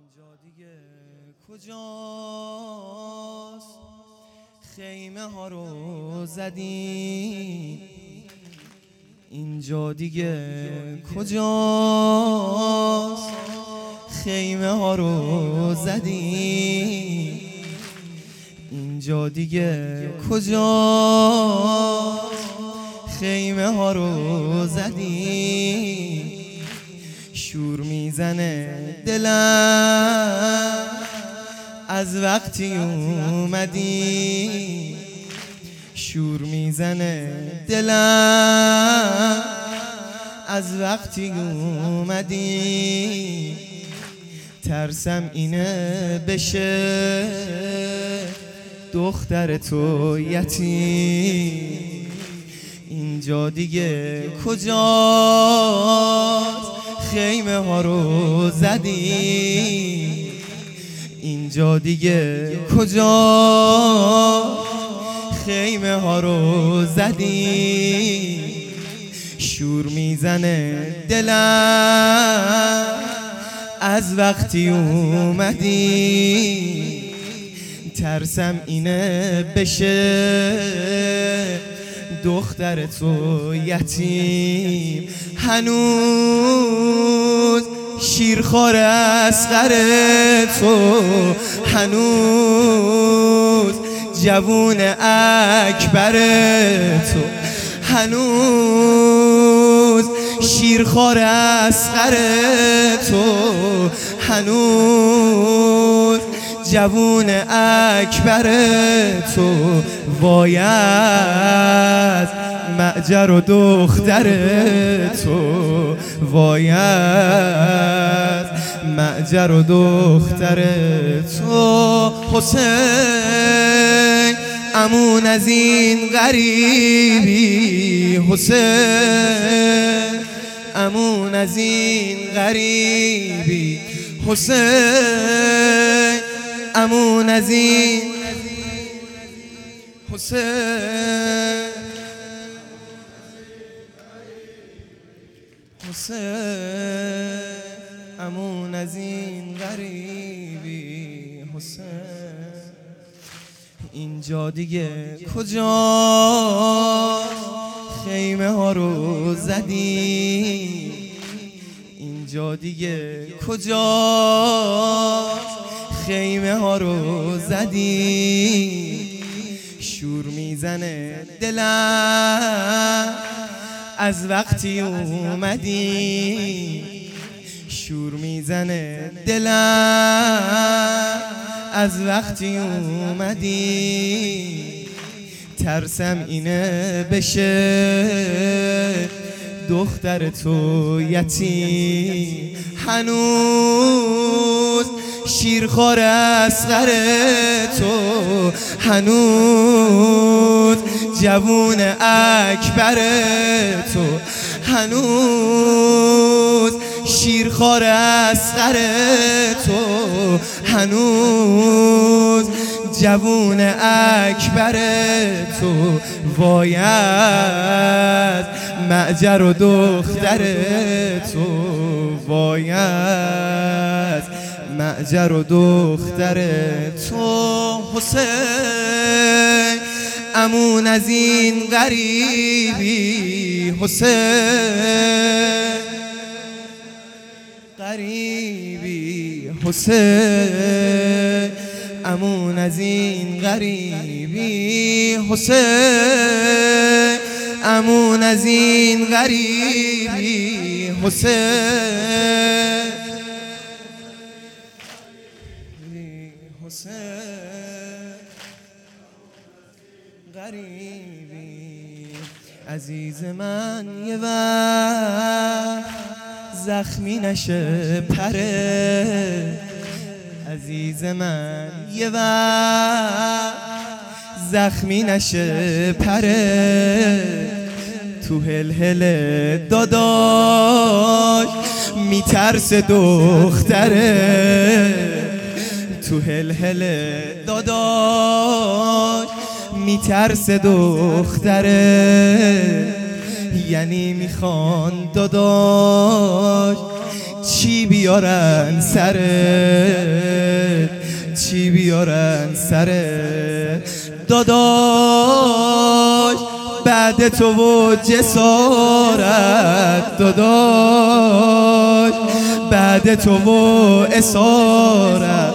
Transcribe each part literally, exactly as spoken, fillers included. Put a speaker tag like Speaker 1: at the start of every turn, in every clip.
Speaker 1: اینجا دیگه کجاست؟ خیمه ها رو زدیم. اینجا دیگه کجاست؟ خیمه ها رو زدیم. اینجا دیگه کجاست؟ خیمه ها رو زدیم. شور میزنه دلم از وقتی اومدی. شور میزنه دلم از وقتی اومدی. ترسم اینه بشه دختر تو یتیم. اینجا دیگه کجاست؟ خیمه ها رو زدی. اینجا دیگه کجاست؟ خیمه ها رو زدی. شور میزنه دلم از وقتی اومدی. ترسم اینه بشه دختر تو یتیم. هنوز شیرخوار اصغر تو، هنوز جوون اکبر تو، هنوز شیرخوار اصغر تو، هنوز جوون اکبر تو. باید معجر و دختر تو، باید معجر و دختر تو. حسین امون از این غریبی، حسین امون از این غریبی، حسین امون از این، حسین حسین امون از این غریبی، حسین. اینجا دیگه کجا؟ خیمه ها رو زدی. اینجا دیگه کجا؟ خیمه ها رو زدی. شور میزنه دلم از وقتی اومدی. شور میزنه دلم از وقتی اومدی. ترسم اینه بشه دختر تو یتیم. هنوز شیرخوار اصغر تو، هنوز جوون اکبر تو، هنوز شیرخوار اصغر تو، هنوز جوون اکبر تو. باید معجر و دختر تو، باید معجر و دختر تو. حسین امون از این غریبی، حسین غریبی، حسین امون از این غریبی، حسین امون از این غریبی، حسین حسین غریبی. عزیز من یه وقت زخمی نشه پره. عزیز من یه وقت زخمی نشه پره. تو هلهله داداش میترس دختره. تو هلهله داداش میترس دختره. یعنی میخوان داداش چی بیارن سرت، چی بیارن سرت داداش بعد تو و جسارت، داداش بعد تو و اسارت،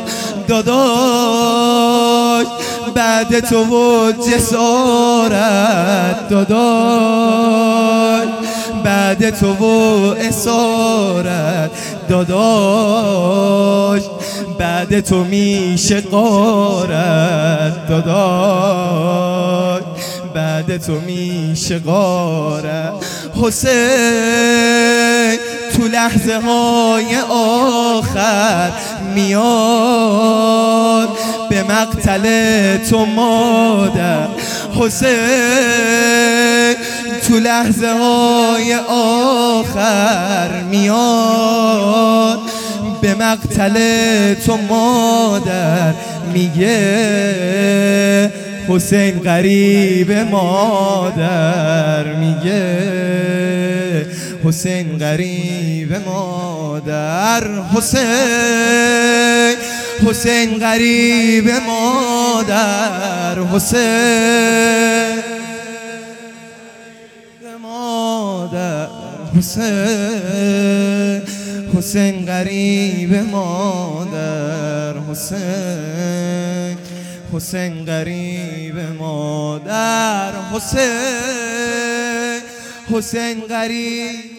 Speaker 1: داداش بعد تو و جسارت، داداش بعد تو و اسارت، داداش بعد تو میشه غارت، داداش بعد تو میشه غارت. حسین تو لحظه های آخر میاد به مقتل تو مادر، حسین تو لحظه های آخر میاد به مقتل تو مادر، میگه حسین غریب مادر، میگه حسین غریب مادر، حسین حسین غریب مادر، حسین مادر، حسین حسین غریب مادر، حسین حسین غریب مادر، حسین حسین غریب